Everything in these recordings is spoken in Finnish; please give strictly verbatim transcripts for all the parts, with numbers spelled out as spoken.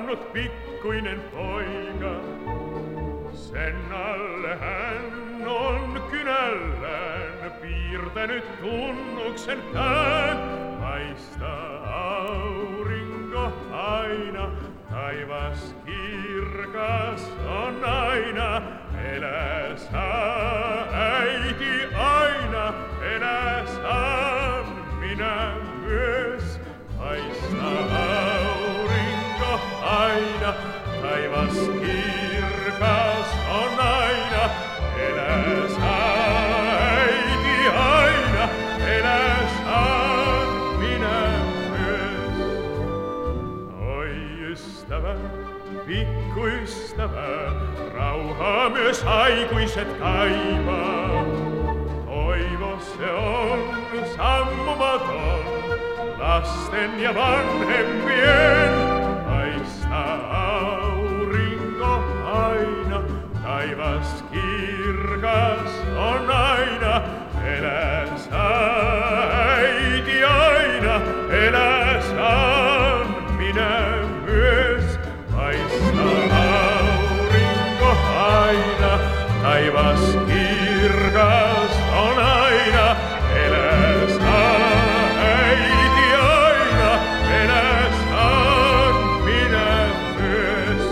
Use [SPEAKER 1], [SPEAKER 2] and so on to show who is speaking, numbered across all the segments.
[SPEAKER 1] pannut pikkuinen poika. Sen alle hän on kynällään piirtänyt tunnuksen pään. Paistaa aurinko aina, taivas kirkas on aina. Elää saa äiti aina, elää saan minä myös. Paistaa aurinko aina, taivas kirkas on aina. Elää saa äiti aina, elää saan minä myös. Oi ystävä, pikkuistävä, rauhaa myös aikuiset kaipaa. Toivo se on sammumaton, lasten ja vanhempien. Paistaa aurinko aina, taivas kirkas on aina. Elää saa äiti aina, elää saan minä myös. Paistaa aurinko aina, taivas kirkas on aina. Elää saa äiti aina, elää saan minä myös.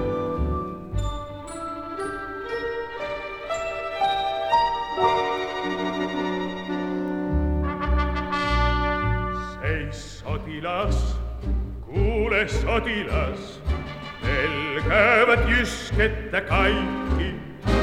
[SPEAKER 1] Seis sotilas, kuule sotilas, pelkäävät jyskettä kaikki.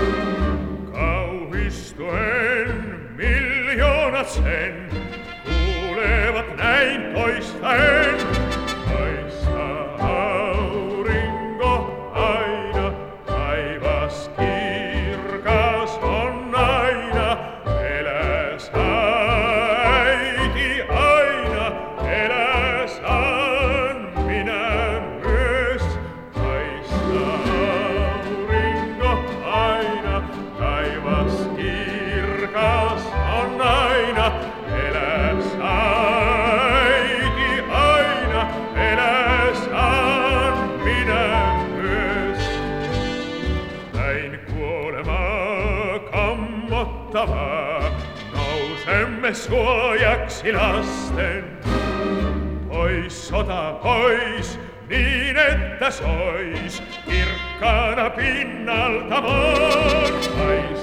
[SPEAKER 1] Kauhistuen miljoonat sen kuulevat näin toistaen. Paistaa aurinko aina, taivas kirkas on aina. Elää saa äiti aina, elää saan minä myös. Paistaa aurinko aina, taivas kirkas on aina. Elää saa äiti aina, elää saan minä myös. Näin kuolemaa kammottavaa, nousemme suojaksi lasten. Pois sota pois, niin että sois kirkkaana pinnalta maan.